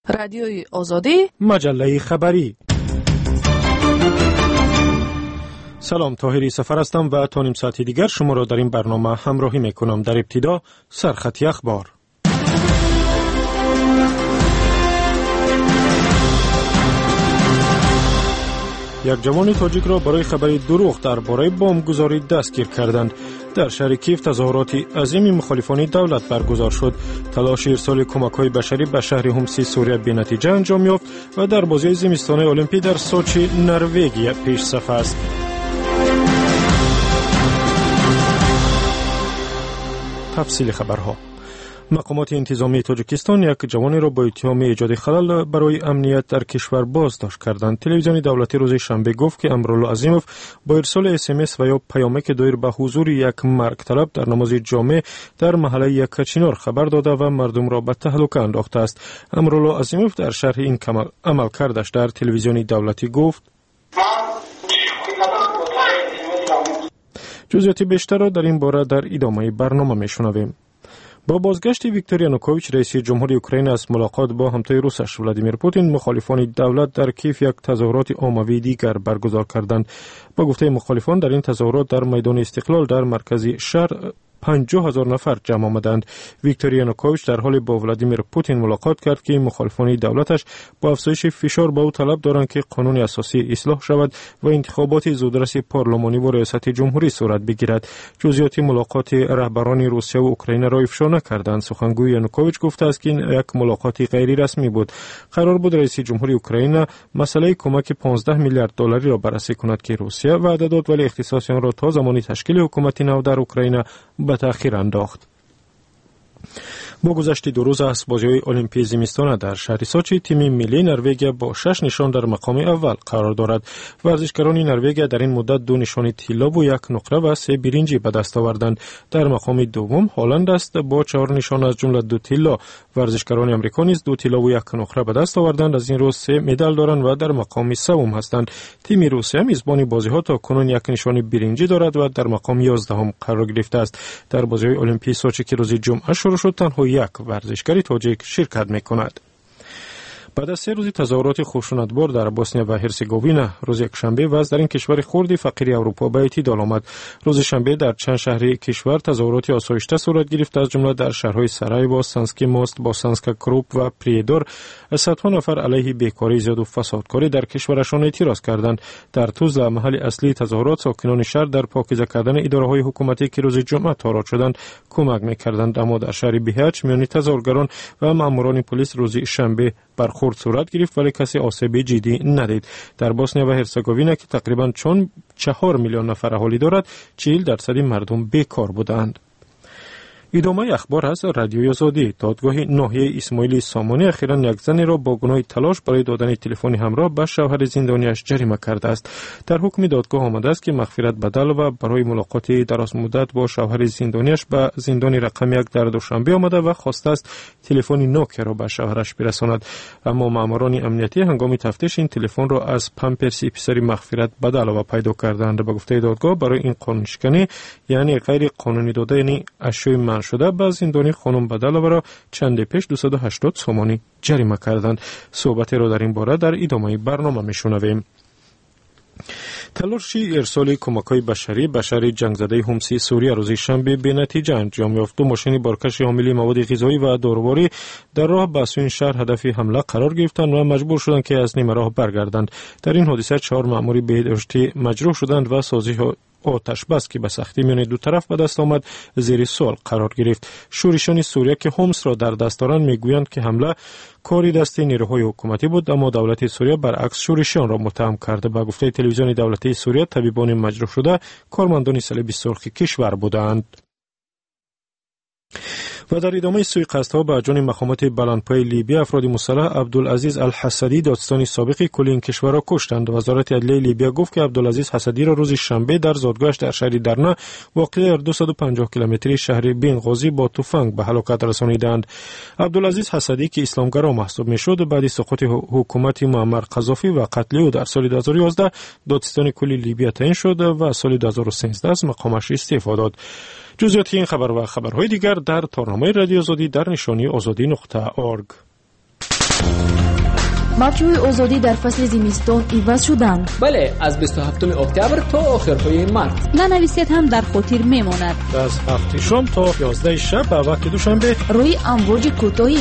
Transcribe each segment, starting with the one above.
رادیوی آزادی، مجله خبری. سلام، طاهری سفر هستم و تا نیم ساعتی دیگر شما را در این برنامه همراهی میکنم. در ابتدا سرخطی اخبار. یک جوان تاجیک را برای خبری دروغ درباره بمبگذاری دستگیر کردند. در شهر کیف تظاهرات عظیم مخالفان دولت برگزار شد. تلاش ارسال کمک‌های بشری به شهر همسی سوریه بی‌نتیجه انجام یافت و در بازی زمستانه المپیک در سوچی نروژ پیش صف است. تفصیل خبرها. مقامات انتظامی تاجیکستان یک جوانی را با اتهام ایجاد خلل برای امنیت در کشور بازداشت کردند. تلویزیون دولتی روز شنبه گفت که امرالله عظیموف با ارسال اس و یا پیامک دایر به حضور یک مرگ طلب در نماز جمعه در محله یکچینار خبر داده و مردم را به تهلکه انداخته است. امرالله عظیموف در شرح این عملکردش در تلویزیون دولتی گفت: جزئیات بیشتر را در این باره در ادامه برنامه میشنویم. با بازگشت ویکتور یانوکوویچ رئیس جمهوری اوکراین از ملاقات با همتای روسش ولادیمیر پوتین، مخالفان دولت در کیف یک تظاهرات عمومی دیگر برگزار کردند. با گفته مخالفان در این تظاهرات در میدان استقلال در مرکز شهر 50,000 نفر جمع آمدند. ویکتور یانوکوویچ در حال با ولادیمیر پوتین ملاقات کرد که مخالفان دولتش با افزایش فشار به او طلب دارند که قانون اساسی اصلاح شود و انتخابات زودرس پارلمانی و ریاست جمهوری صورت بگیرد. جزئیات ملاقات رهبران روسیه و اوکراین را افشا نکردند. سخنگوی یانوکوویچ گفته است که این یک ملاقات غیر رسمی بود. قرار بود رئیس جمهوری اوکراین مسئله کمک 15 میلیارد دلاری را بررسی کند که روسیه وعده داد، ولی اختصاص آن را تا زمان تشکیل حکومت نو در اوکراین به تأخیر انداخت. با گذشت 2 روز از بازی‌های المپیک زمستانه در شهر سوچی، تیم ملی نروژ با 6 نشان در مقام اول قرار دارد. ورزشکاران نروژ در این مدت 2 نشان طلا و 1 نقره و 3 برنجی به دست آوردند. در مقام دوم هلند است با 4 نشان از جمله 2 طلا. ورزشکاران آمریکا نیز 2 طلا و 1 نقره به دست آوردند. از این رو 3 مدال دارند و در مقام سوم هستند. تیم روسیه میزبان بازی‌ها تا کنون 1 نشان برنجی دارد و در مقام 11 قرار گرفته است. در بازی‌های المپیک سوچی که روز جمعه شروع شد، تنها یک ورزشکاری تاجیک شرکت می‌کند. بعد از 3 روز تظاهرات خشونتبار در بوسنیا و هرزگوین، روز یکشنبه وضع در این کشور خرد فقیر اروپا به اعتدال آمد. روز شنبه در چند شهر کشور تظاهرات آسایشته صورت گرفت، از جمله در شهرهای سرایوو، سانسکی موست، بوسانسکا کروپ و پریدور. صدها نفر علیه بیکاری زیاد و فسادکاری در کشورشان اعتراض کردند. در توزلا، محل اصلی تظاهرات، ساکنان شهر در پاکیزه کردن اداره‌های حکومتی که روز جمعه تاراج شدند کمک می‌کردند، اما در شهر بیهچ میان تظاهرگران و ماموران پلیس روز شنبه برخورد صورت گرفت، ولی کسی آسیب جدی ندید. در بوسنیا و هرزگوین که تقریباً 4 میلیون نفر اهالی دارد، 40% مردم بیکار بودند. ادامه اخبار از رادیوی آزادی. دادگاه ناحیه اسماعیل سامانی اخیراً یک زن را با گناه تلاش برای دادن تلفن همراه به شوهر زندانیش جریمه کرده است. در حکم دادگاه آمده است که مغفرت بدل و برای ملاقات دراز مدت با شوهر زندانیش به زندان رقم 1 در دوشنبه آمده و خواسته است تلفن نوکیا را به شوهرش برساند، اما ماموران امنیتی هنگام تفتیش این تلفن را از پمپرسی پسر مغفرت بدل پیدا کردند. به گفته دادگاه برای این قانونشکنی، یعنی غیر قانونی دادن اشیاء شده، به زندانی خانم بدلова را چند پیش 280 سومانی جریمه کردند. صحبت را در این باره در ادامه برنامه میشنویم. تلاش ارسال کمک‌های بشری به شهر جنگ زده همسی سوریه روز شنبه بی‌نتیجه انجام یافت. 2 ماشین بارکش حامل مواد غذایی و داروباری در راه به سوی شهر هدف حمله قرار گرفتند و مجبور شدند که از نیمه راه برگردند. در این حادثه 4 مأمور بهداشتی مجروح شدند و سازش آتش بس که به سختی میان دو طرف به دست آمد زیر سوال قرار گرفت. شورشیان سوریه که حمص را در دست دارند میگویند که حمله کاری دست نیروهای حکومتی بود، اما دولت سوریه برعکس شورشیان را متهم کرده. به گفته تلویزیون دولتی سوریه، طبیبان مجروح شده کارمندان صلیب سرخ کشور بودند. و در ادامه سوی قصدها به جان مقامات بلندپای لیبی، افراد مسلح عبدالعزیز الحسدی دادستانی سابق کل این کشور را کشتند. وزارت عدلیه لیبی گفت که عبدالعزیز حسدی را روز شنبه در زادگاهش در شهر درنا واقع در 250 کیلومتری شهر بنغازی با تفنگ به هلاکت رسانیدند. عبدالعزیز حسدی که اسلامگرا محسوب میشد، بعد سقوط حکومت معمر قذافی و قتل او در سال 2011 دادستان کل لیبی تعیین شد و سال 2013 از مقامش استعفا داد. جزئیات این خبر و خبرهای دیگر در تارنامه رادیو آزادی در نشانی azadi.org. мавҷҳои озодӣ дар фасли зимистон иваз шуданд. бале, аз 27 октябр то охирҳои март. нанависед ҳам дар хотир мемонад. аз 7 шом то 11 шаб ба вақти душанбе рӯи амвоҷи кӯтоҳи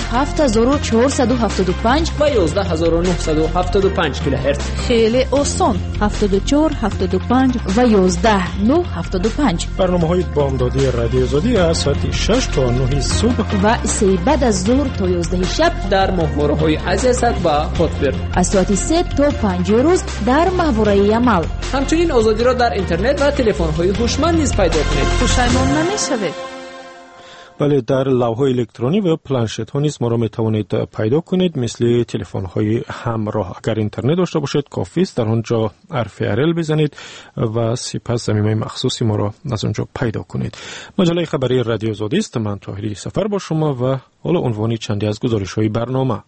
7475 ва 11975 килоҳерц. хеле осон 74 75 ва 11975. барномаҳои бомдодии радиои озодӣ аз соати 6 то 9 субҳ ва исеи баъд аз зуҳр то 11 шаб дар моҳвораҳои азиасад ва хотбир. аз соати 3 то 5 рӯз дар маҳвораи амал. ҳамчунин озодиро дар интернет ва телефонҳои ҳушманд низ пайдо кунед. пушаймон намешавед. бале, дар лавҳои электронӣ ва планшетҳо низ моро метавонед пайдо кунед, мисли телефонҳои ҳамроҳ. агар интернет дошта бошед, кофист дар он ҷо ҳарфи RL бизанед ва сипас заминаи махсуси моро аз он ҷо пайдо кунед. маҷалаи хабарии радиои озодист. ман тоҳири сафар бо шумо ва ҳоло унвони чанде аз гузоришҳои барнома.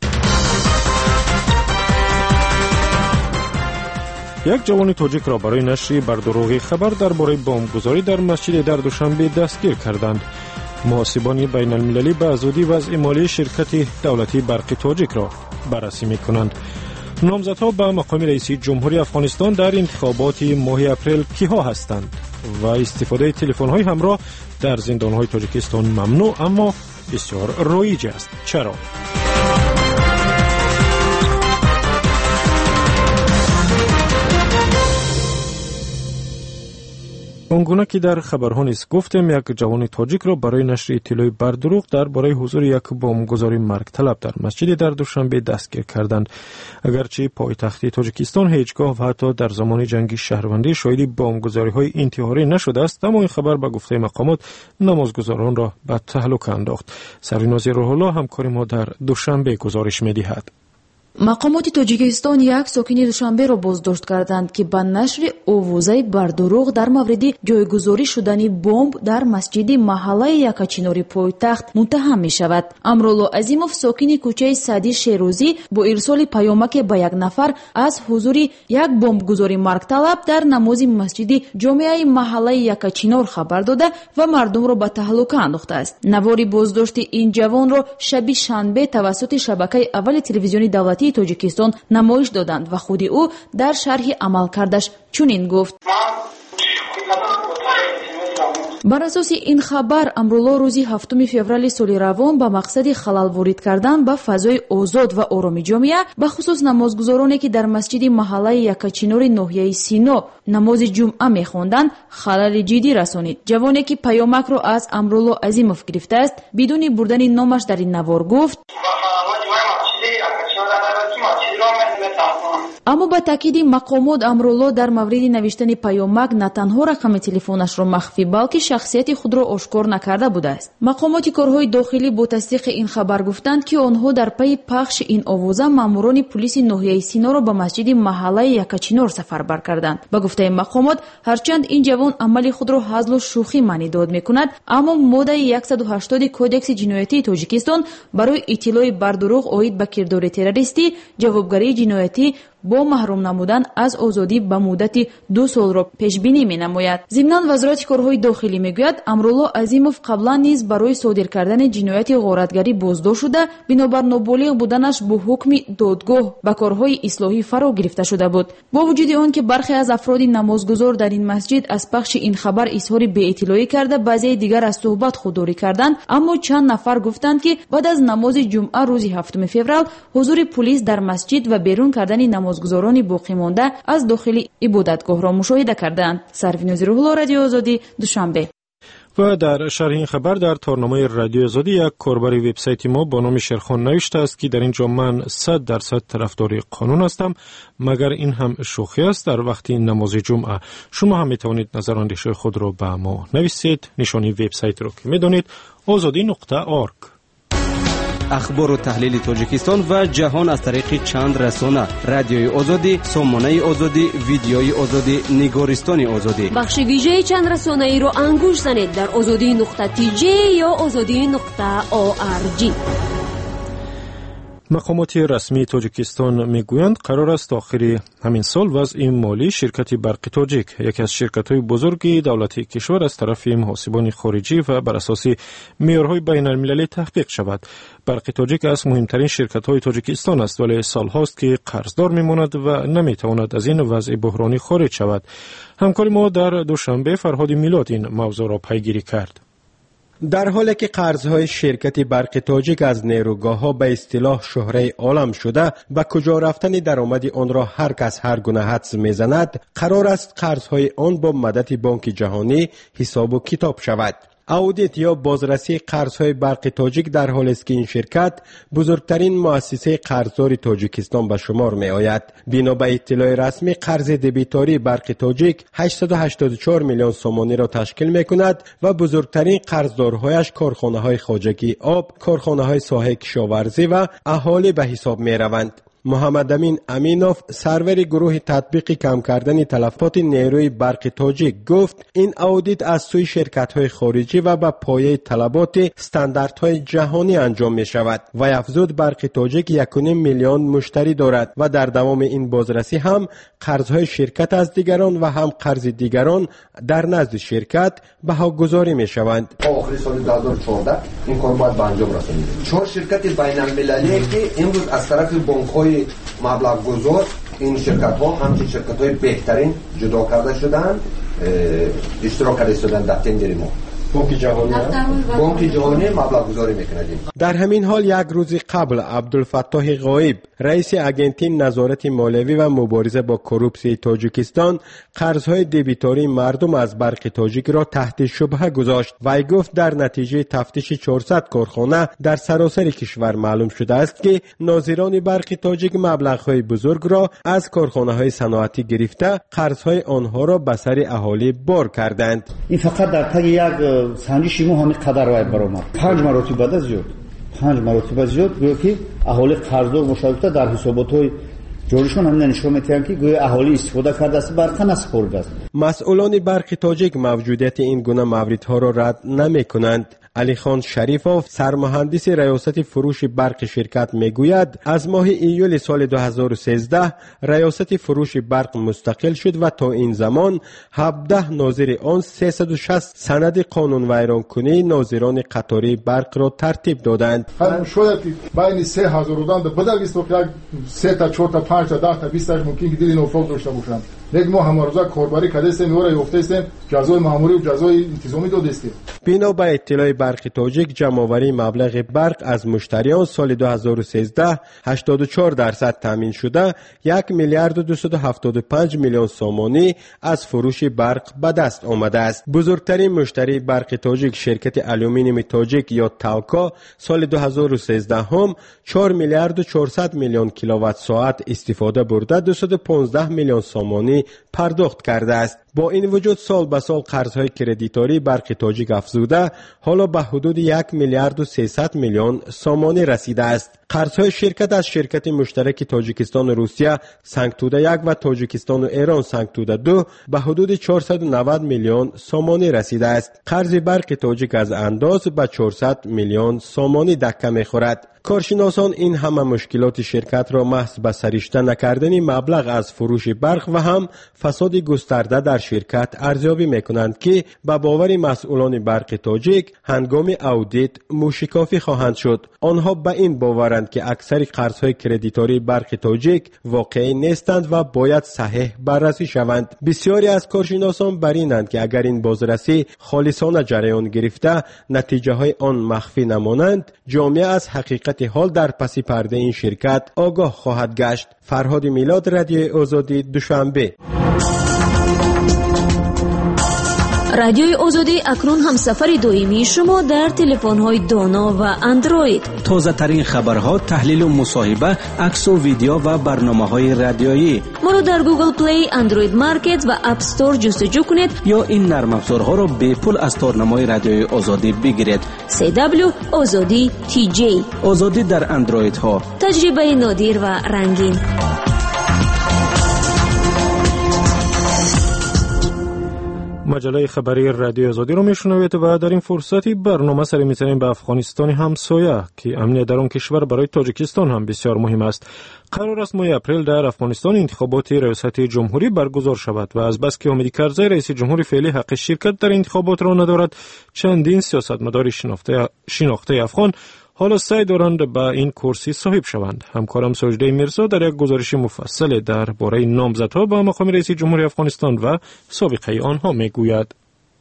як ҷавони тоҷикро барои нашри бардуруғи хабар дар бораи бомбгузорӣ дар масҷиди дар душанбе дастгир карданд. муҳосибони байналмилалӣ ба зудӣ вазъи молии ширкати давлатии барқи тоҷикро баррасӣ мекунанд. номзадҳо ба мақоми раиси ҷумҳури афғонистон дар интихоботи моҳи апрел киҳо ҳастанд ва истифодаи телефонҳои ҳамроҳ дар зиндонҳои тоҷикистон мамнӯъ, аммо бисёр роиҷ аст. чаро? он гуна ки дар хабарҳо низ гуфтем, як ҷавони тоҷикро барои нашри иттилои бардуруғ дар бораи ҳузури як бомбгузори маргталаб дар масҷиди дар душанбе дастгир карданд. агарчи пойтахти тоҷикистон ҳеҷ гоҳ ва ҳатто дар замони ҷанги шаҳрвандӣ шоҳиди бомбгузориҳои интиҳорӣ нашудааст, аммо ин хабар ба гуфтаи мақомот намозгузоронро ба таҳлука андохт. сарвинози рӯҳулло ҳамкори мо дар душанбе гузориш медиҳад. мақомоти тоҷикистон як сокини душанберо боздошт карданд ки ба нашри овозаи бардуруғ дар мавриди ҷойгузорӣ шудани бомб дар масҷиди маҳаллаи Якачинори пойтахт муттаҳам мешавад. Амрулло Азимов, сокини кӯчаи Саъди Шерӯзӣ, бо ирсоли паёмаке ба як нафар аз ҳузури як бомбгузори маргталаб дар намози масҷиди ҷомеаи маҳаллаи Якачинор хабар дода ва мардумро ба таҳлука андохтааст. навори боздошти ин ҷавонро шаби шанбе тавассути шабакаи аввали телевизиони давлатии тоҷикистон намоиш доданд ва худи ӯ дар шарҳи амалкардаш чунин гуфт: бар асоси ин хабар Амрулло рӯзи 7 феврали соли равон ба мақсади халал ворид кардан ба фазои озод ва ороми ҷомеа, ба хусус намозгузороне ки дар масҷиди маҳаллаи Якачинори ноҳияи Сино намози ҷумъа мехонданд, халали ҷиддӣ расонид. ҷавоне ки паёмакро аз Амрулло Азимов гирифтааст, бидуни бурдани номаш дар ин навор гуфт: аммо ба таъкиди мақомот Амрулло дар мавриди навиштани паёмак на танҳо рақами телефонашро махфӣ, балки шахсияти худро ошкор накарда будааст. мақомоти корҳои дохилӣ бо тасдиқи ин хабар гуфтанд, ки онҳо дар пайи пахши ин овоза маъмурони пулиси ноҳияи Синоро ба масҷиди маҳаллаи Якачинор сафарбар карданд. ба гуфтаи мақомот, ҳарчанд ин ҷавон амали худро ҳазлу шӯхӣ маънӣ дод мекунад, аммо моддаи 180 кодекси ҷиноятии Тоҷикистон барои иттилои бардуруғ оид ба кирдори террористӣ, ҷавобгарии ҷиноятӣ бо маҳрум намудан аз озодӣ ба муддати 2 солро пешбинӣ менамояд. зимнан вазорати корҳои дохилӣ мегӯяд, Амрулло Азимов қаблан низ барои содир кардани ҷинояти ғоратгарӣ боздошт шуда, бинобар ноболиғ буданаш бо ҳукми додгоҳ ба корҳои ислоҳӣ фаро гирифта шуда буд. бо вуҷуди он ки бархе аз афроди намозгузор дар ин масҷид аз пахши ин хабар изҳори беиттилоӣ карда, баъзеи дигар аз суҳбат худдорӣ карданд, аммо чанд нафар гуфтанд, ки баъд аз намози ҷумъа рӯзи 7 феврал ҳузури пулис дар масҷид ва берун кардани намозгузорони боқимонда аз дохили ибодатгоҳро мушоҳида карданд. сарвинози рӯҳулло, радиои озодӣ, душанбе. ва дар шарҳи ин хабар дар торномаи радиои озодӣ як корбари вебсайти мо бо номи Шерхон навиштааст, ки дар ин ҷо ман 100% тарафдори қонун ҳастам, магар ин ҳам шӯхӣ аст дар вақти намози ҷумъа. шумо ҳам метавонед назарандешҳои худро ба мо нависед. нишони вебсайтро ки медонед ozodi.org. ахбору таҳлили Тоҷикистон ва ҷаҳон аз тариқи чанд расона: радиои озодӣ, сомонаи озодӣ, видеои озодӣ, нигористони озодӣ. бахши вижаи чанд расонаиро ангуш занед дар ozodi.tj ё ozodi.org. مقامات رسمی تاجیکستان میگویند قرار است آخر همین سال وضع مالی شرکت برق تاجیک، یکی از شرکت‌های بزرگ دولتی کشور، از طرف محاسبان خارجی و بر اساس معیارهای بین المللی تحقیق شود. برق تاجیک از مهمترین شرکت‌های تاجیکستان است، ولی سال‌هاست که قرضدار میماند و نمیتواند از این وضع بحرانی خارج شود. همکار ما در دوشنبه فرهاد میلاد این موضوع را پیگیری کرد. در حالی که قرضهای شرکت برق تاجیک از نیروگاه‌ها به اصطلاح شهره عالم شده، به کجا رفتن درآمد آن را هر کس هر گونه حدس میزند، قرار است قرضهای آن با مدد بانک جهانی حساب و کتاب شود. اودیت یا بازرسی قرضهای برق تاجیک در حالی است که این شرکت بزرگترین مؤسسه قرضدار تاجیکستان به شمار می آید. بنا به اطلاع رسمی قرض دبیتاری برق تاجیک 884 میلیون سومانی را تشکیل می کند و بزرگترین قرضدارهایش کارخانه‌های خواجگی آب، کارخانه‌های ساحه کشاورزی و اهالی به حساب می روند. محمد امین امینوف، سرور گروه تطبیق کم کردن تلفات نیروی برق تاجیک، گفت این اودیت از سوی شرکت‌های خارجی و به پایه طلبات استانداردهای جهانی انجام می شود و افزود برق تاجیک 1.5 میلیون مشتری دارد و در دوام این بازرسی هم قرضهای شرکت از دیگران و هم قرض دیگران در نزد شرکت بهاگذاری می شوند. آخر سال 2014 این کار باید به انجام رسانید. 4 شرکت بین المللی که امروز از طرف بانک‌های مبلغ گذار این شرکت ها همچنین شرکت های بهترین جدا کرده شدن، اشتراک کرده شدن در تندر ما. بانک جهانی مبلغ گذاری میکندیم. در همین حال یک روز قبل عبدالفتاح غایب، رئیس اجنسی نظارت مالیوی و مبارزه با کروپسی تاجیکستان، قرضهای دبیتاری مردم از برق تاجیک را تحت شبهه گذاشت. وی گفت در نتیجه تفتیش 400 کارخانه در سراسر کشور معلوم شده است که ناظران برق تاجیک مبلغ‌های بزرگ را از کارخانه‌های صنعتی گرفته قرضهای آنها را به سر اهالی بار کردند. این فقط در طی یک سنجش ما همین قدر وای برآمد. 5 مرتبه زیاد. 5 مرتبه زیاد گویا که اهالی قرضدار مشارکت در حسابات‌های جوریشون هم نشون می‌دهند که گویا اهالی استفاده کرده است برق نسپرده است. مسئولان برق تاجیک موجودیت این گونه موردها را رد نمی‌کنند. علی خان شریفوف، سرمهندس ریاست فروش برق شرکت میگوید از ماه ایول سال 2013 ریاست فروش برق مستقل شد و تا این زمان 17 ناظر آن 360 سند قانون ویران کنی ناظران قطاری برق را ترتیب دادند. شاید بین 3000 آدم بدل است که 3 تا 4 تا 5 تا 10 تا 20 تا ممکن که دیدین افق داشته باشند. یک ما همارزا کاربری کرده است میوره یافته است جزای ماموری و جزای انتظامی داده است. بنا به اطلاع برق تاجیک جمع‌آوری مبلغ برق از مشتریان سال 2013 84% تامین شده 1 میلیارد و 275 میلیون سومانی از فروش برق به دست آمده است. بزرگترین مشتری برق تاجیک شرکت آلومینیوم تاجیک یا تالکا سال 2013 هم 4 میلیارد و 400 میلیون کیلووات ساعت استفاده برده 215 میلیون سومانی پرداخت کرده است. با این وجود سال به سال قرضهای کردیتاری برق تاجیک افزوده حالا به حدود 1 میلیارد و 300 میلیون سومانی رسیده است. قرضهای شرکت از شرکت مشترک تاجیکستان و روسیه سنگتوده 1 و تاجیکستان و ایران سنگتوده 2 به حدود 490 میلیون سومانی رسیده است. قرض برق تاجیک از انداز به 400 میلیون سومانی دکه میخورد. کارشناسان این همه مشکلات شرکت را محض به سرشته نکردن مبلغ از فروش برق و هم فساد گسترده در شرکت ارزیابی میکنند که به باور مسئولان برق تاجیک هنگام اودیت موشکافی خواهند شد. آنها به این باورند که اکثر قرضهای کردیتاری برق تاجیک واقعی نیستند و باید صحیح بررسی شوند. بسیاری از کارشناسان بر اینند که اگر این بازرسی خالصانه جریان گرفته نتیجه های آن مخفی نمانند، جامعه از حقیقت حال در پس پرده این شرکت آگاه خواهد گشت. فرهاد میلاد، رادیوی آزادی، دوشنبه. رادیوی آزادی اکنون هم سفر دائمی شما در تلفن‌های دانا و اندروید. تازه ترین خبرها، تحلیل و مصاحبه، عکس و ویدیو و برنامه‌های رادیویی. ما رو در گوگل پلی، اندروید مارکت و اپ استور جستجو کنید یا این نرم افزارها رو به پول از تارنمای رادیوی آزادی بگیرید. CW آزادی TJ. آزادی در اندروید ها. تجربه نادر و رنگین. مجله خبری رادیو آزادی رو میشنوید و در این فرصتی برنامه سری می‌زنیم به افغانستان همسایه که امنیت در آن کشور برای تاجیکستان هم بسیار مهم است. قرار است ماه اپریل در افغانستان انتخابات ریاست جمهوری برگزار شود و از بس که حامد کرزی رئیس جمهور فعلی حق شرکت در انتخابات را ندارد، چندین سیاستمدار شناخته افغان حالا سعی دارند به این کرسی صاحب شوند. همکارم سجده میرزا در یک گزارش مفصل درباره نامزدها به مقام رئیس جمهوری افغانستان و سابقه آنها میگوید.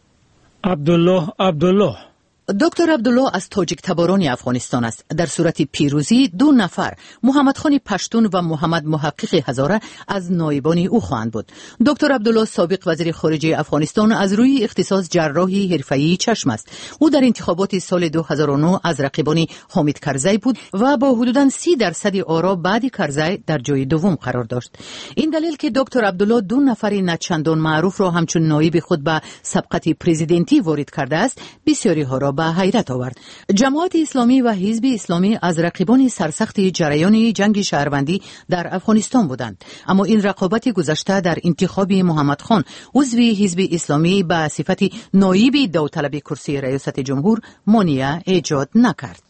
عبدالله دکتر عبدالله از تاجیک تباران افغانستان است. در صورت پیروزی 2 نفر، محمد خان پشتون و محمد محقق هزاره، از نایبان او خواهند بود. دکتر عبدالله سابق وزیر خارجه افغانستان از روی اختصاص جراحی حرفه‌ای چشم است. او در انتخابات سال 2009 از رقیبان حامد کرزی بود و با حدوداً 30% آرا بعد کرزی در جای دوم قرار داشت. این دلیل که دکتر عبدالله 2 نفر نچندان معروف را همچون نایب خود به سبقت پرزیدنتی وارد کرده است، بسیاری ها را به حیرت آورد. جماعت اسلامی و حزب اسلامی از رقیبان سرسخت جریان جنگ شهروندی در افغانستان بودند، اما این رقابت گذشته در انتخاب محمد خان عضو حزب اسلامی به صفت نایب داوطلب کرسی ریاست جمهور مانع ایجاد نکرد.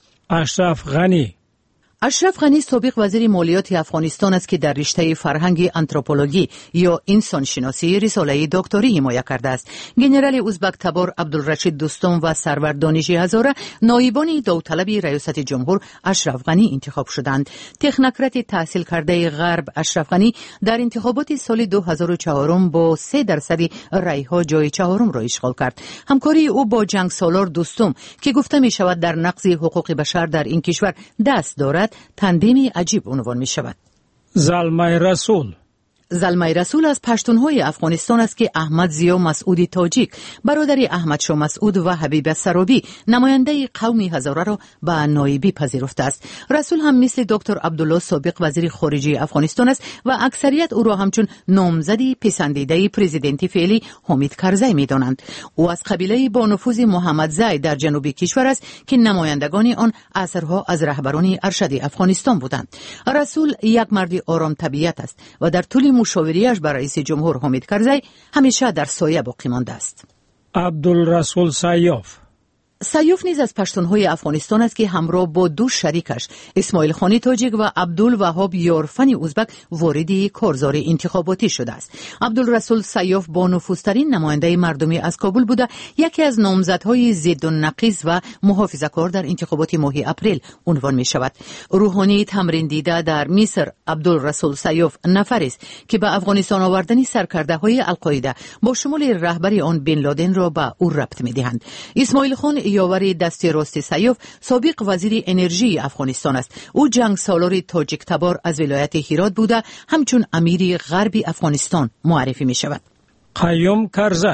اشرف غنی سابق وزیر مالیات افغانستان است که در رشته فرهنگ آنتروپولوژی یا انسان شناسی رساله دکتری حمایت کرده است. ژنرال ازبک تبار عبدالرشید دوستم و سرور دانشی هزاره نایبان داوطلب ریاست جمهور اشرف غنی انتخاب شدند. تکنوکرات تحصیل کرده غرب اشرف غنی در انتخابات سال 2004 با 3% رای‌ها جای 4 را اشغال کرد. همکاری او با جنگ سالار دوستم که گفته می شود در نقض حقوق بشر در این کشور دست دارد تندیمی عجیب عنوان می شود. زلمه رسول از پشتونهای افغانستان است که احمد ضیا مسعود تاجیک برادر احمد شاه مسعود و حبیب سرابی نماینده قوم هزاره را به نایبی پذیرفته است. رسول هم مثل دکتر عبدالله سابق وزیر خارجه افغانستان است و اکثریت او را همچون نامزدی پسندیده پرزیدنتی فعلی حامد کرزی می دانند. او از قبیله با نفوذ محمد زی در جنوب کشور است که نمایندگان آن عصرها از رهبران ارشد افغانستان بودند. رسول یک مرد آرام طبیعت است و در طول مشاوریش برای رئیس جمهور حامد کرزی همیشه در سایه باقی مانده است. عبدالرسول سیوف نیز از پشتونهای افغانستان است که همراه با 2 شریکش اسماعیل خانی تاجیک و عبدالوهاب یارفنی ازبک وارد کارزار انتخاباتی شده است. عبدالرسول سیوف با نفوذترین نماینده مردمی از کابل بوده یکی از نامزدهای ضد النقیض و محافظه‌کار در انتخابات ماه اپریل عنوان می شود. روحانی تمرین دیده در مصر عبدالرسول سیوف نفری است که به افغانستان آوردن سرکرده‌های القاعده با شمول رهبری آن بن لادن را به او ربط می‌دهند. اسماعیل خان یاور دست راست سیوف سابق وزیر انرژی افغانستان است. او جنگ سالار تاجیک تبار از ولایت هرات بوده همچون امیر غربی افغانستان معرفی می شود. قیوم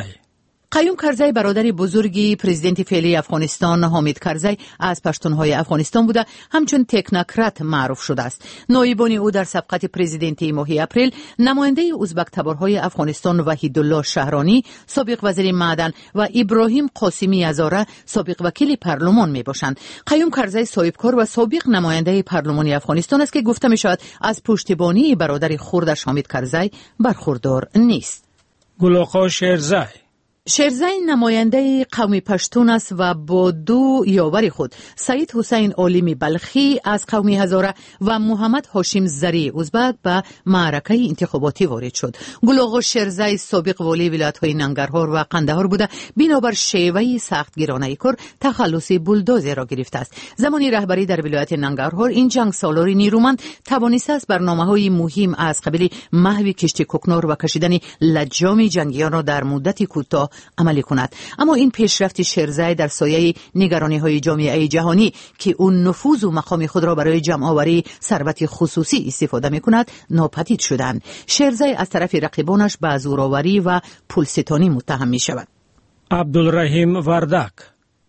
کرزی برادر بزرگی پرزیدنت فعلی افغانستان حامد کرزی از پشتونهای افغانستان بوده همچون تکنوکرات معروف شده است. نایبان او در سبقت پرزیدنتی ماه اپریل نماینده ازبک تبارهای افغانستان وحیدالله شهرانی سابق وزیر معدن و ابراهیم قاسمی هزاره سابق وکیل پارلمان می باشند. قیوم کرزی صاحبکار و سابق نماینده پارلمانی افغانستان است که گفته می شود از پشتیبانی برادر خردش حامد کرزی برخوردار نیست. گلاقا شیرزی نماینده قوم پشتون است و با 2 یاور خود سید حسین عالمی بلخی از قوم هزاره و محمد هاشم زری ازبک به معرکه انتخاباتی وارد شد. گلاغا شیرزی سابق والی ولایت‌های ننگرهار و قندهار بوده بنابر شیوه سختگیرانه کار تخلص بولدوزر را گرفته است. زمانی رهبری در ولایت ننگرهار این جنگ سالار نیرومند توانسته است برنامه‌های مهم از قبیل محو کشتی کوکنار و کشیدن لجام جنگیان را در مدت کوتاه عملی کند. اما این پیشرفت شیرزی در سایه نگرانی‌های جامعه جهانی که اون نفوذ و مقام خود را برای جمع‌آوری ثروت خصوصی استفاده می‌کند ناپدید شدند. شیرزی از طرف رقیبانش به زورآوری و پولستانی متهم می‌شود. عبدالرحیم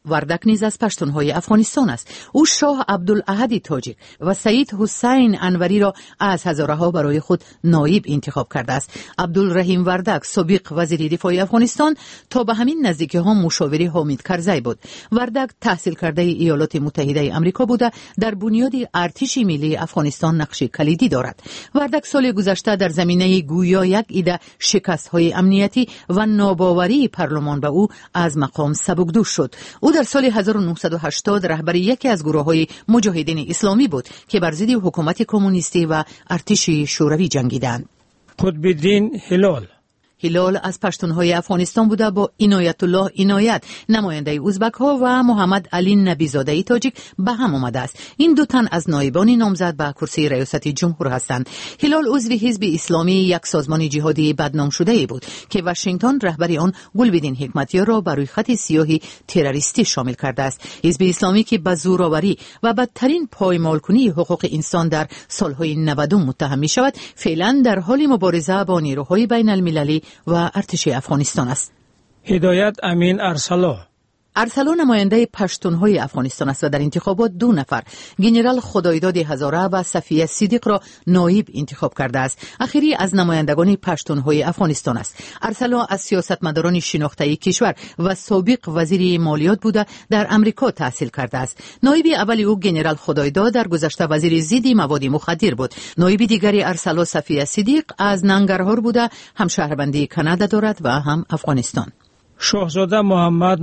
وردک نیز از پشتونهای افغانستان است. او شاه عبدالاحد تاجیک و سید حسین انوری را از هزارها برای خود نایب انتخاب کرده است. عبدالرحیم وردک سابق وزیر دفاع افغانستان تا به همین نزدیکی ها مشاور حامد کرزی بود. وردک تحصیل کرده ایالات متحده آمریکا بوده در بنیاد ارتش ملی افغانستان نقش کلیدی دارد. وردک سال گذشته در زمینه گویا یک ایده شکست‌های امنیتی و ناباوری پارلمان به او از مقام سبکدوش شد. او در سال 1980 رهبر یکی از گروه‌های مجاهدین اسلامی بود که بر ضد حکومت کمونیستی و ارتش شوروی جنگیدند. قطب‌الدین هلال از پشتونهای افغانستان بوده با عنایت الله عنایت نماینده ازبک ها و محمد علی نبیزاده تاجیک به هم آمده است. این دو تن از نایبان نامزد به کرسی ریاست جمهور هستند. هلال عضو حزب اسلامی، یک سازمان جهادی بدنام شده بود که واشنگتن رهبر آن گلبدین حکمتیار را بر روی خط سیاه تروریستی شامل کرده است. حزب اسلامی که به زورآوری و بدترین پایمالکنی حقوق انسان در سالهای 90 متهم می شود، فعلا در حال مبارزه با نیروهای بین المللی و ارتش افغانستان است. هدایت امین ارسلا نماینده پشتونهای افغانستان است و در انتخابات 2 نفر گنرال خدایداد هزاره و صفیه صدیق را نایب انتخاب کرده است. اخیری از نمایندگان پشتونهای افغانستان است. ارسلا از سیاستمداران شناخته کشور و سابق وزیر مالیات بوده در امریکا تحصیل کرده است. نایب اولی او گنرال خدایداد در گذشته وزیر ضد مواد مخدر بود. نایب دیگری ارسلا صفیه صدیق از ننگرهار بوده، هم شهروندی کانادا دارد و هم افغانستان. شاهزاده محمد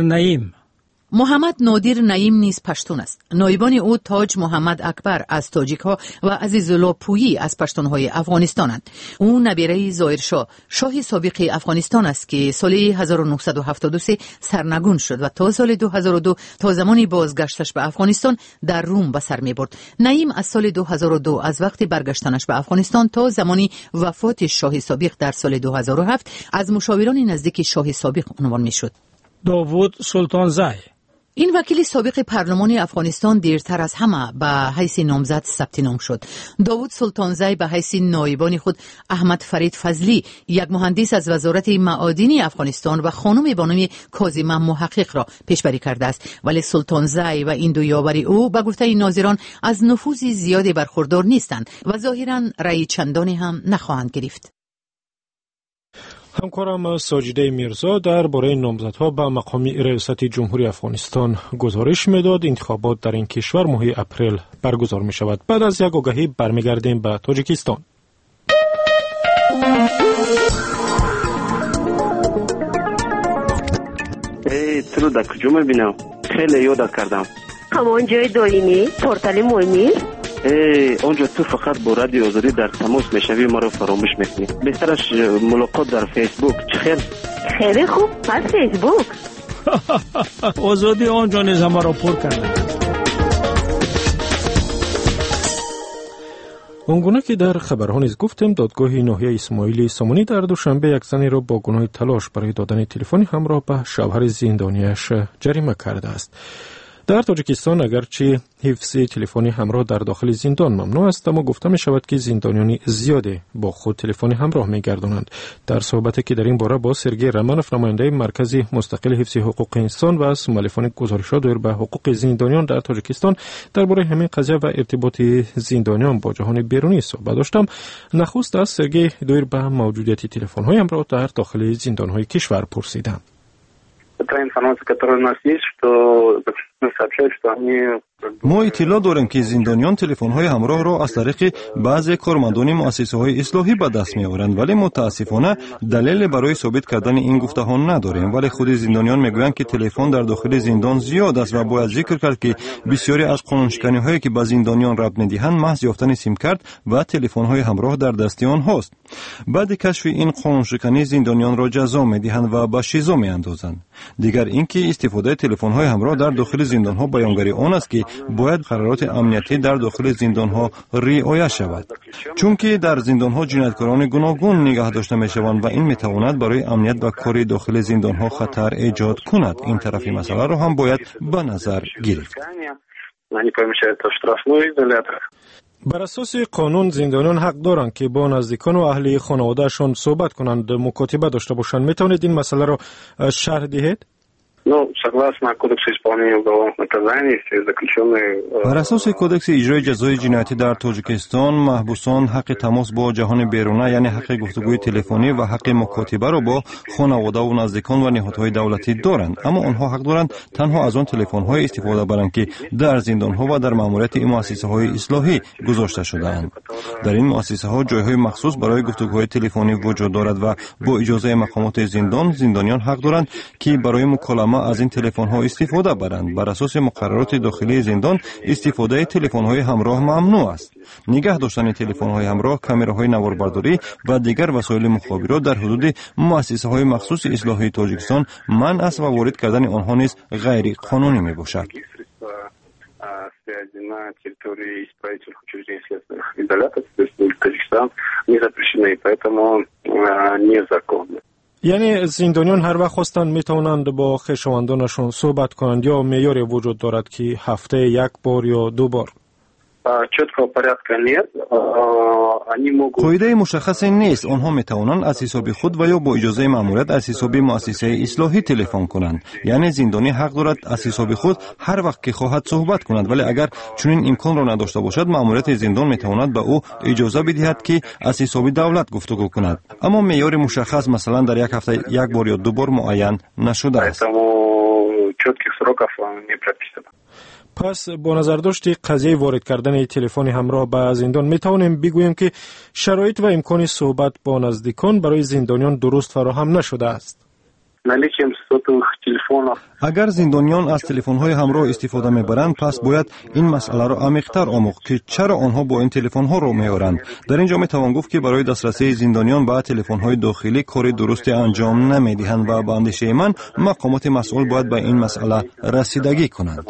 نادر نعیم نیز پشتون است. نایبان او تاج محمد اکبر از تاجیک ها و عزیزالله پویی از پشتون افغانستانند. او نبیره ظاهرشاه شاه سابق افغانستان است که سال 1973 سرنگون شد و تا سال 2002 تا زمانی بازگشتش به افغانستان در روم به سر می برد. نعیم از سال 2002 از وقت برگشتنش به افغانستان تا زمانی وفات شاه سابق در سال 2007 از مشاوران نزدیک شاه سابق عنوان می شد. داوود سلطانزی این وکیل سابق پارلمان افغانستان دیرتر از همه به حیث نامزد ثبت نام شد. داوود سلطانزی به حیث نایبان خود احمد فرید فضلی، یک مهندس از وزارت معادن افغانستان و خانم بانوی کاظمه محقق را پیشبری کرده است. ولی سلطانزی و این دو یاور او به گفته ناظران از نفوذ زیادی برخوردار نیستند و ظاهراً رأی چندانی هم نخواهند گرفت. همکارم ساجده میرزا درباره نامزدها به مقام ریاست جمهوری افغانستان گزارش میداد. انتخابات در این کشور ماه اپریل برگزار می شود. بعد از یک آگهی برمیگردیم به تاجیکستان. تو در کجا میبینم؟ خیلی یادت کردم. همان جای دائمی پورتال مهمی؟ اونجا تو فقط با رادیو آزادی در تماس میشوی، ما رو فراموش میکنی. بهترش ملاقات در فیسبوک. چه خیلی خوب، پس فیسبوک. آزادی آنجا نیز ما رو پر کرده. اونگونه که در خبرها نیز گفتیم، دادگاه ناحیه اسماعیلی سامانی در دوشنبه یک زنی را با گناه تلاش برای دادن تلفن همراه به شوهر زندانیش جریمه کرده است. در تاجیکستان اگرچه حفظ تلفنی همراه در داخل زندان ممنوع است، اما گفته می شود که زندانیان زیاده با خود تلفن همراه می گردانند. در صحبتی که در این باره با سرگی رمانوف، نماینده مرکز مستقل حفظ حقوق انسان و از مؤلفان گزارش‌ها دایر به حقوق زندانیان در تاجیکستان درباره همین قضیه و ارتباط زندانیان با جهان بیرونی صحبت داشتم، نخست از سرگی دایر به موجودیت تلفن‌های همراه در داخل زندان‌های کشور пурсидам. Та информация, которая у нас есть, что сообщают, что они ما اطلاع داریم که زندانیان تلفن‌های همراه را از طریق بعضی کارمندان مؤسسه‌های اصلاحی به دست می‌آورند، ولی متأسفانه دلیل برای ثابت کردن این گفته‌ها نداریم. ولی خود زندانیان می‌گویند که تلفن در داخل زندان زیاد است و باید ذکر کرد که بسیاری از قانون‌شکنی‌هایی که به زندانیان ربط می‌دهند محض یافتن سیم کارت و تلفن‌های همراه در دست آنهاست. بعد کشف این قانون‌شکنی زندانیان را جزا می‌دهند و به شیزا می‌اندازند. دیگر اینکه استفاده تلفن‌های همراه در داخل زندان‌ها بیانگری آن است که باید قرارات امنیتی در داخل زندان‌ها رعایت شود، چون که در زندان‌ها جنایتکاران گوناگون نگاه داشته می‌شوند و این می‌تواند برای امنیت و کار داخل زندان‌ها خطر ایجاد کند. این طرفی مسئله را هم باید به نظر گرفت. بر اساس قانون زندانیان حق دارند که با نزدیکان و اهل خانواده‌شان صحبت کنند، مکاتبه داشته باشند. می‌توانید این مسئله را شرح دهید؟ Ну, согласно Кодексу исполнения уголовных наказаний, все заключенные... بر اساس کدکس اجرای جزای جنایتی در تاجیکستان، محبوسان حق تماس با جهان بیرونه یعنی حق گفتگوی تلفنی و حق مکاتبه را با خانواده و نزدیکان و نهادهای دولتی دارند، اما آنها حق دارند تنها از آن تلفن‌های استفاده برند که در زندان‌ها و در ماموریت این مؤسسه‌های اصلاحی گذاشته شده‌اند. در این مؤسسه‌ها جای‌های مخصوص برای گفتگوهای تلفنی وجود دارد و با اجازه مقامات زندان، زندانیان حق دارند که برای مکالمه از این تلفن‌ها استفاده برند. بر اساس مقررات داخلی زندان استفاده تلفن‌های همراه ممنوع است. نگاه داشتن تلفن‌های همراه، کامراهای نواربرداری و دیگر وسایل مخابرات در حدود مؤسسه‌های مخصوص اصلاحی تاجیکستان منع است و وارد کردن آنها نیز غیر قانونی میباشد. на территории исправительных учреждений следственных изоляторов Таджикистан не запрещены, поэтому незаконны. یعنی زندانیان هر وقت خواستند میتوانند با خویشاوندانشون صحبت کنند یا معیاری وجود دارد که هفته یک بار یا دو بار؟ четкого порядка нет. Они могут... قاعده مشخصی نیست. آنها میتوانند از حساب خود و یا با اجازه ماموریت از حساب مؤسسه اصلاحی تلفن کنند. یعنی زندانی حق دارد از حساب خود هر وقت که خواهد صحبت کند، ولی اگر چنین امکان را نداشته باشد ماموریت زندان میتواند به او اجازه بدهد که از حساب دولت گفتگو کند. اما معیار مشخص مثلا در یک هفته یک بار یا دو بار معین نشده است. پس با نظر داشت قضیه وارد کردن تلفن همراه به زندان می توانیم بگوییم که شرایط و امکان صحبت با نزدیکان برای زندانیان درست فراهم نشده است. اگر زندانیان از تلفن‌های همراه استفاده می‌برند، پس باید این مسئله را عمیق‌تر آموخت که چرا آنها با این تلفن‌ها را می‌آورند. در اینجا می‌توان گفت که برای دسترسی زندانیان به تلفن‌های داخلی کار درستی انجام نمی‌دهند و به اندیشه من مقامات مسئول باید به این مسئله رسیدگی کنند.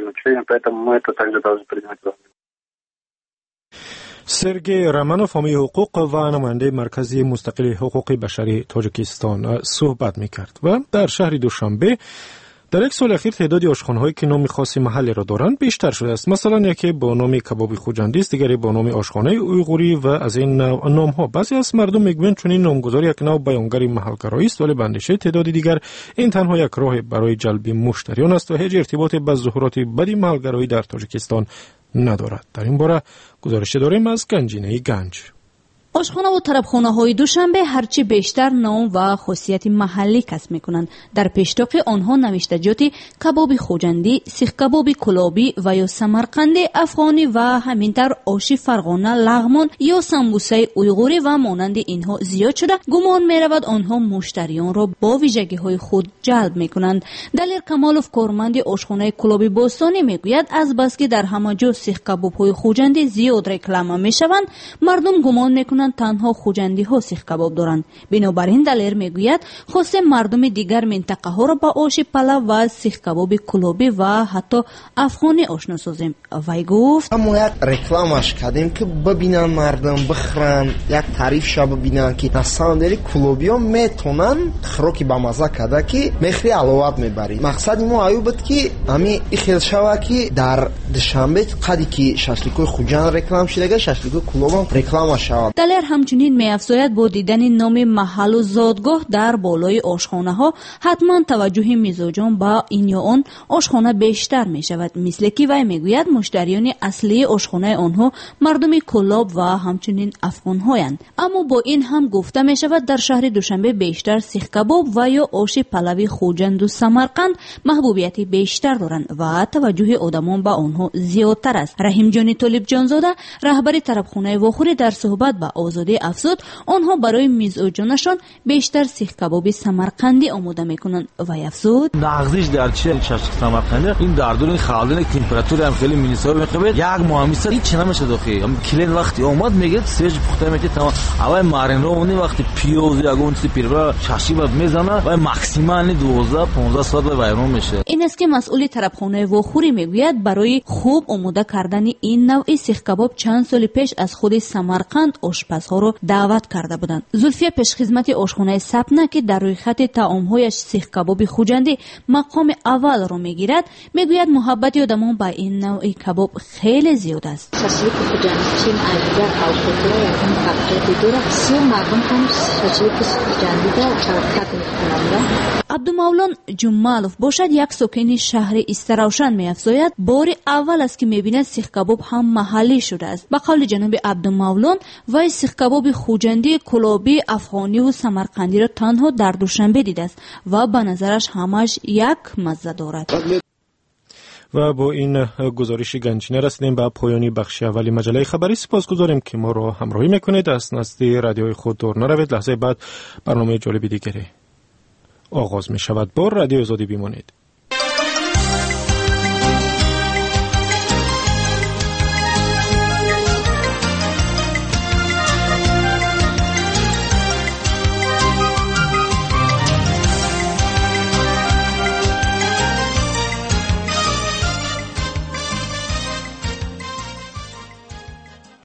سرگی رمانوف، حامی حقوق و نماینده مرکزی مستقل حقوق بشری تاجیکستان صحبت می‌کرد و در شهر دوشنبه در یک سال اخیر تعداد آشخوان‌هایی که نام خاص محلی را دارند بیشتر شده است. مثلا یکی با نام کباب خوجندی است، دیگری با نام آشخانه اویغوری و از این نام‌ها. بعضی از مردم میگویند چون این نامگذاری یک نوع بیانگر محل‌گرایی است، ولی به اندیشه تعداد دیگر این تنها یک راه برای جلب مشتریان است و هیچ ارتباطی با ظهورات بدی محل‌گرایی در تاجیکستان ندارد. در این باره گزارش داریم از گنجینه گنج. آشخانه و طربخانه‌های دوشنبه هرچی بیشتر نام و خاصیت محلی کسب می‌کنند. در پیشتاق آنها نوشتجات کباب خوجندی، سیخ کباب کلابی و یا سمرقندی، افغانی و همینطور آش فرغانه، لغمان یا سمبوسه اویغوری و مانند اینها زیاد شده. گمان می‌رود آنها مشتریان را با ویژگی‌های خود جلب می‌کنند. دلیر کمالوف، کارمند آشخانه کلابی باستانی میگوید از بس که در همه جا سیخ کباب‌های خوجندی زیاد رکلام می‌شوند، مردم گمان می‌کنند تنها خوجندی ها سیخ کباب دارند. بنابراین دلیر میگوید خواست مردم دیگر منطقه ها را با آش پلو و سیخ کباب کلابی و حتی افغانی آشنا سازیم. وی گفت ما یک رکلامش کردیم که ببینن مردم بخورن، یک تعریف شب ببینن که نساندری کلابی ها میتونن خروکی با مزه کرده که مخری علاوت میبرید. مقصد ما ایو بود که همی خیل شوه که در دوشنبه قدی که ششلیکوی خوجند رکلام شده، ششلیکوی کلاب رکلام شود. همچنین می‌افزاید با دیدن نام محل و زادگاه در بالای آشخانه ها حتما توجه میزوجان با این یا آن آشخانه بیشتر می شود. مثل که وی میگوید مشتریان اصلی آشخانه آنها مردم کلاب و همچنین افغان هایند. اما با این هم گفته می شود در شهر دوشنبه بیشتر سیخ کباب و یا آش پلوی خوجند و سمرقند محبوبیت بیشتر دارند و توجه آدمان با آنها زیادتر است. رحیم جان طالب جانزاده، رهبر طربخانه واخوری، در صحبت با آزادی افزود آنها برای میزوجانشان بیشتر سیخ کباب سمرقندی آماده میکنند و افزود نغزش در چه ششلیک سمرقندی این در دور خالدن تمپراتور هم خیلی مناسب میخواد. یک مهمیسه هیچ نمیشه داخل هم کلین وقتی اومد میگه سرج پخته میشه تمام. اول مارین رو اونی وقتی پیاز یا اون سی پیرا شاشی بعد میزنه و ماکسیمالی 12 15 ساعت وایرون میشه. این است که مسئول طربخانه واخوری میگوید برای خوب آماده کردن این نوع سیخ کباب چند سال پیش از خود سمرقند آشپزها رو دعوت کرده بودند. زلفیه پیشخدمت آشخانه سپنه که در روی خط طعام‌هایش سیخ کباب خوجندی مقام اول رو میگیرد، میگوید محبت آدمان با این نوع کباب خیلی زیاد است. شاشلیک خوجندی چین عزیزا او خطره یکم تقریبی داره. سی مردم هم شاشلیک خوجندی را شرکت میکنند. عبدالمولان جمالوف باشد یک ساکن شهر استراوشن می‌افزاید بار اول است که می‌بیند سیخ کباب هم محلی شده است. به قول جناب عبدالمولان وی سیخ کباب خوجندی کلابی افغانی و سمرقندی را تنها در دوشنبه دیده است و به نظرش همش یک مزه دارد. و با این گزارش گنجینه رسیدیم به پایانی بخش اولی مجله خبری. سپاسگزاریم که ما را همراهی میکنید. از نزد رادیوی خود دور نروید. لحظه بعد برنامه جالب دیگری آغاز می شود. با رادیو آزادی بمانید.